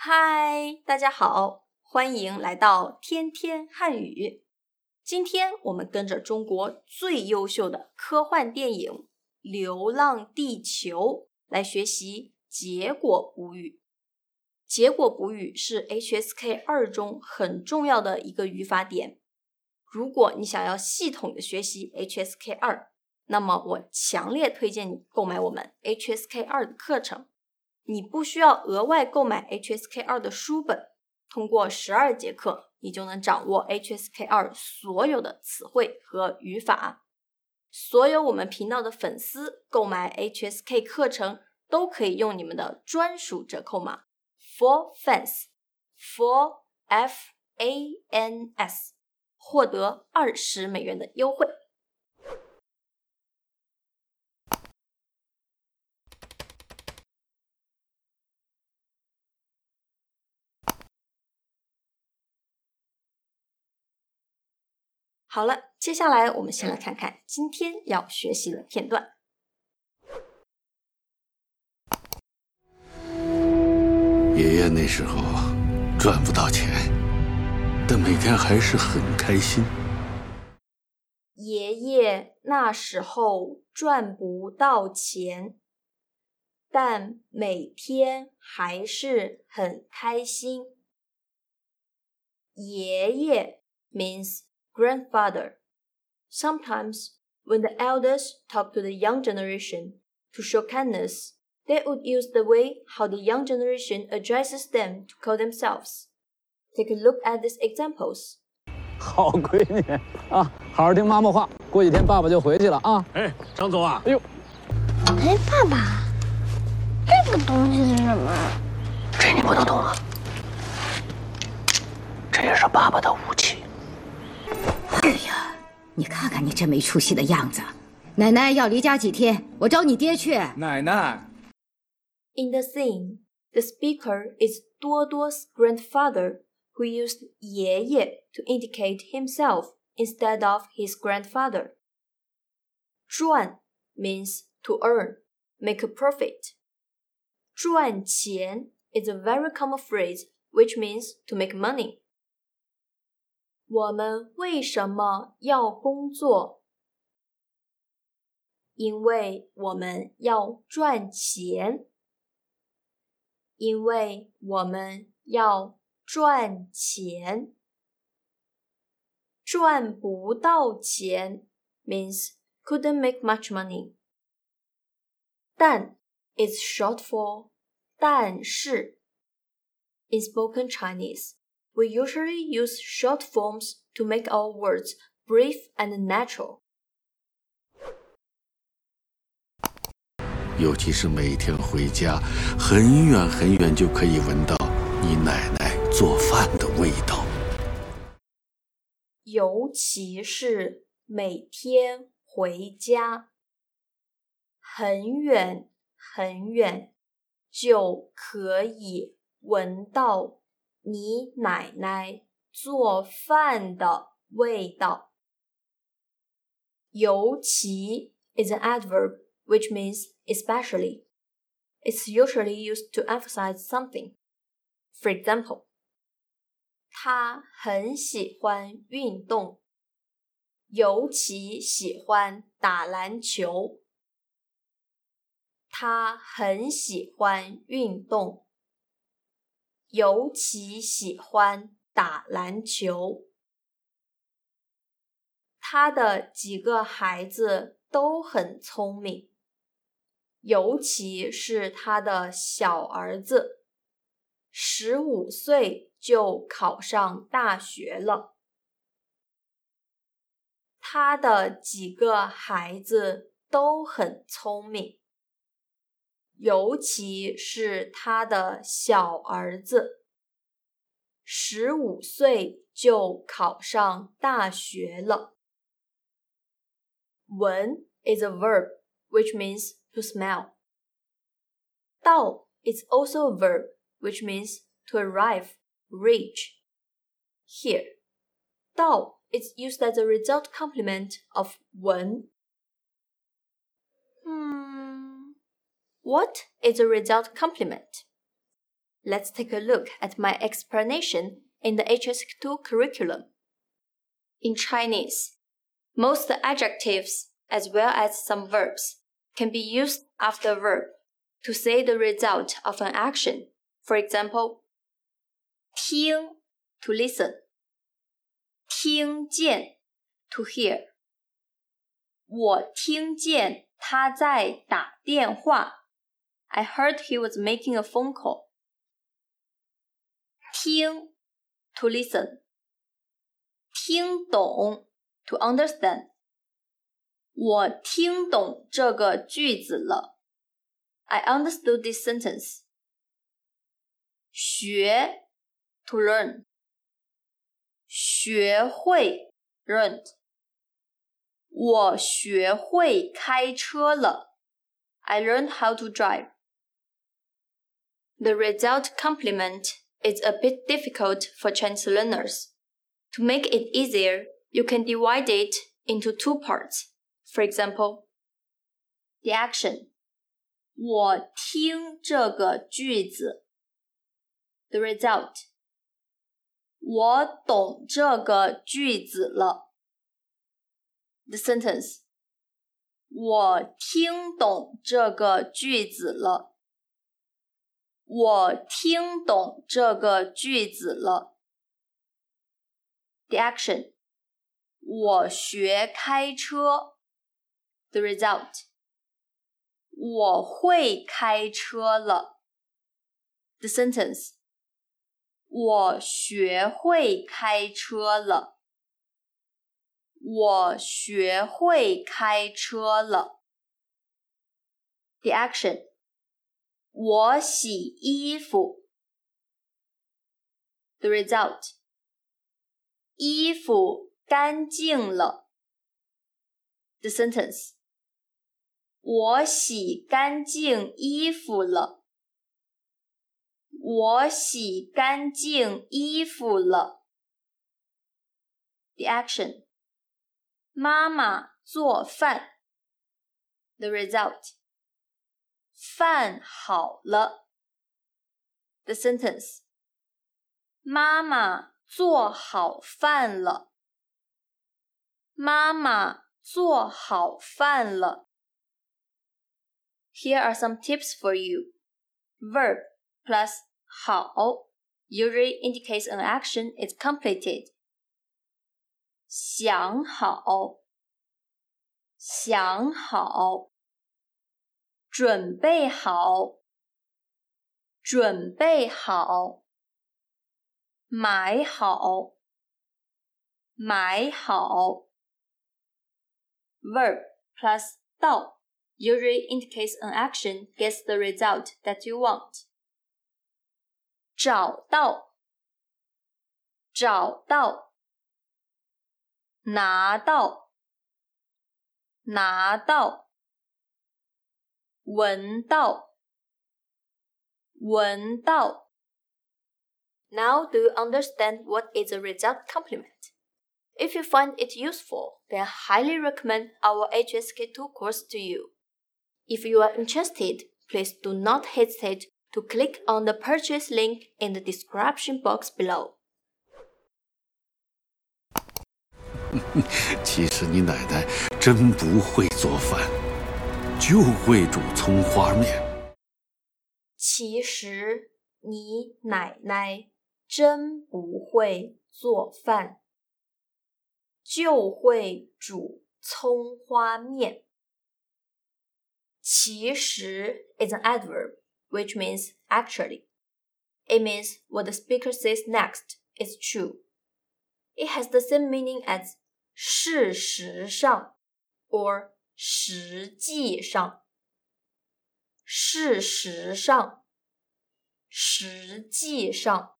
嗨，大家好，欢迎来到天天汉语。今天我们跟着中国最优秀的科幻电影《流浪地球》来学习结果补语。结果补语是 HSK2 中很重要的一个语法点。如果你想要系统的学习 HSK2，那么我强烈推荐你购买我们 HSK2 的课程。你不需要额外购买 HSK2 的书本，通过12节课，你就能掌握 HSK2 所有的词汇和语法。所有我们频道的粉丝购买 HSK 课程都可以用你们的专属折扣码 FORFANS FORFANS 获得$20的优惠。好了，接下来我们先来看看今天要学习的片段。 爷爷那时候赚不到钱，但每天还是很开心。 爷爷那时候赚不到钱，但每天还是很开心。爷爷 means grandfather. Sometimes, when the elders talk to the young generation to show kindness, they would use the way how the young generation addresses them to call themselves. Take a look at these examples. 好闺女啊，好好听妈妈话，过几天爸爸就回去了啊。 哎，张总啊， 哎呦， 哎，爸爸，这个东西是什么？ 这你不能懂啊，这也是爸爸的武器。 哎呀，你看看你这没出息的样子！奶奶要离家几天，我找你爹去。 奶奶。 In the scene, the speaker is 多多's grandfather, who used 爷爷 to indicate himself instead of his grandfather. 赚 means to earn, make a profit. 赚钱 is a very common phrase which means to make money. 我们为什么要工作？因为我们要赚钱。因为我们要赚钱。赚不到钱 means couldn't make much money. 但 is short for 但是。In spoken Chinese, we usually use short forms to make our words brief and natural. 尤其是每天回家，很远很远就可以闻到你奶奶做饭的味道。 尤其是每天回家，很远很远就可以闻到你奶奶做饭的味道。尤其 is an adverb which means especially. It's usually used to emphasize something. For example, 他很喜欢运动，尤其喜欢打篮球。他很喜欢运动，尤其喜欢打篮球。他的几个孩子都很聪明，尤其是他的小儿子，15岁就考上大学了。他的几个孩子都很聪明，尤其是他的小儿子，15岁就考上大学了。闻 is a verb which means to smell. 到 is also a verb which means to arrive, reach. Here, 到 is used as a result complement of 闻。What is a result complement? Let's take a look at my explanation in the HSK2 curriculum. In Chinese, most adjectives as well as some verbs can be used after a verb to say the result of an action. For example, 听 to listen, 听见 to hear. 我听见他在打电话 I heard he was making a phone call. 听 to listen, 听懂 to understand. 我听懂这个句子了 I understood this sentence. 学 to learn, 学会 learned. 我学会开车了 I learned how to drive. The result complement is a bit difficult for Chinese learners. To make it easier, you can divide it into two parts. For example, the action. 我听这个句子 The result. 我懂这个句子了 The sentence. 我听懂这个句子了我听懂这个句子了 The action. 我学开车 The result. 我会开车了 The sentence. 我学会开车了我学会开车了 The action. 我洗衣服 The result. 衣服干净了 The sentence. 我洗干净衣服了我洗干净衣服了 The action. 妈妈做饭 The result. 饭好了 The sentence. 妈妈做好饭了妈妈做好饭了 Here are some tips for you. Verb plus 好 usually indicates an action is completed. 想好想好准备好准备好买好买好 Verb plus 到 usually indicates an action gets the result that you want. 找到找到拿到拿到闻到闻到 Now do you understand what is a result complement? If you find it useful, then I highly recommend our HSK2 course to you. If you are interested, please do not hesitate to click on the purchase link in the description box below. 其实你奶奶真不会做饭，就会煮葱花面。 其实你奶奶真不会做饭，就会煮葱花面。其实 is an adverb, which means actually. It means what the speaker says next is true. It has the same meaning as 事实上 or 实际上。事实上，实际上。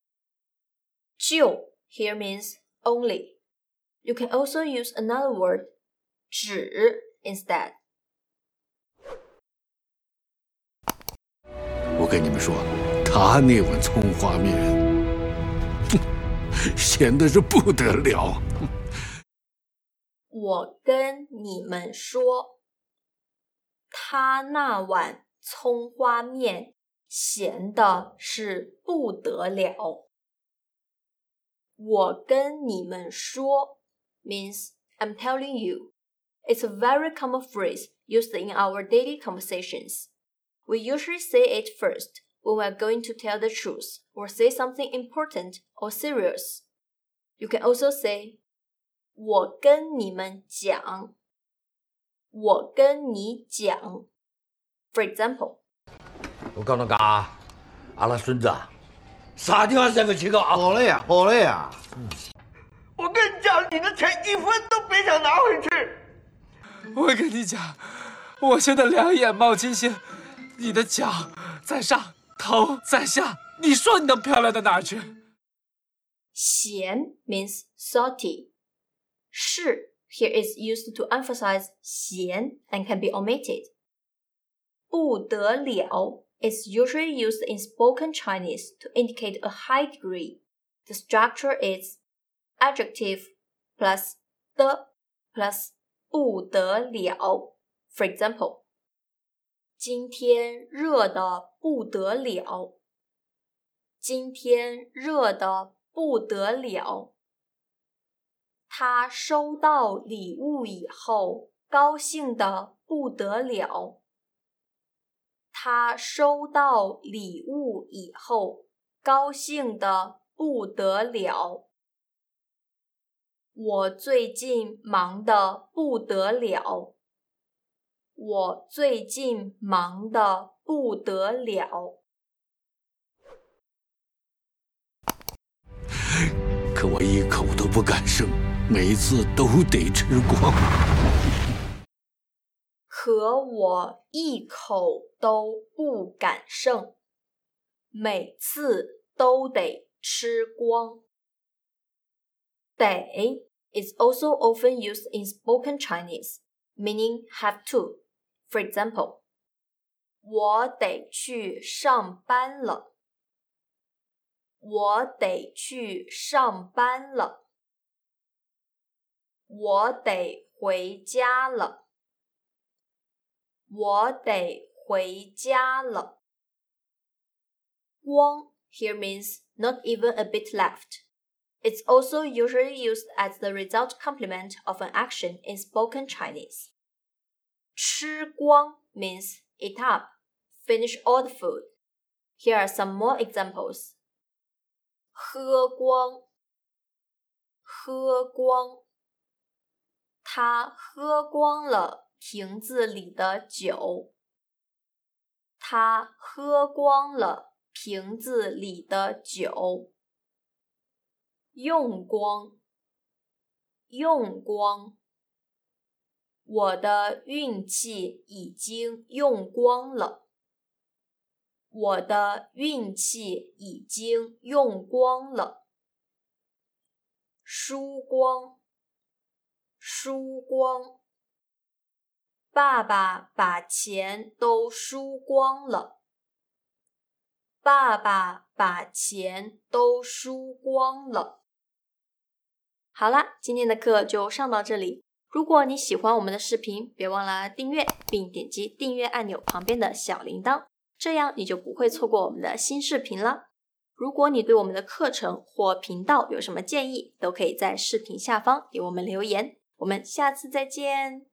就 here means only. You can also use another word, 只 instead. 我跟你们说，他那碗葱花面，咸的是不得了。 我跟你们说，他那碗葱花面闲的是不得了。我跟你们说 means I'm telling you. It's a very common phrase used in our daily conversations. We usually say it first when we're going to tell the truth or say something important or serious. You can also say, 我跟你们讲。我跟你讲。For example, 我讲侬讲啊，阿拉孙子啊，啥地方才不去个啊？ 好了呀，好了呀。 我跟你讲，你的钱一分都别想拿回去。 我跟你讲，我现在两眼冒金星，你的脚在上，头在下，你说你能漂亮到哪儿去？ 咸 means salty. 是 here is used to emphasize 咸 and can be omitted. 不得了 is usually used in spoken Chinese to indicate a high degree. The structure is adjective plus 的 plus 不得了。For example, 今天热得不得了。今天热得不得了。他收到礼物以后，高兴得不得了。他收到礼物以后，高兴得不得了。我最近忙得不得了。我最近忙得不得了。 可我一口都不敢剩，每次都得吃光。 可我一口都不敢剩，每次都得吃光。得 is also often used in spoken Chinese, meaning have to. For example, 我得去上班了。我得去上班了。我得回家了。我得回家了。光 here means not even a bit left. It's also usually used as the result complement of an action in spoken Chinese. 吃光 means eat up, finish all the food. Here are some more examples. 喝光，喝光。他喝光了瓶子里的酒。他喝光了瓶子里的酒。用光，用光。我的运气已经用光了。我的运气已经用光了。输光，输光。爸爸把钱都输光了。爸爸把钱都输光了。好啦，今天的课就上到这里。如果你喜欢我们的视频，别忘了订阅，并点击订阅按钮旁边的小铃铛，这样你就不会错过我们的新视频了。如果你对我们的课程或频道有什么建议，都可以在视频下方给我们留言。我们下次再见。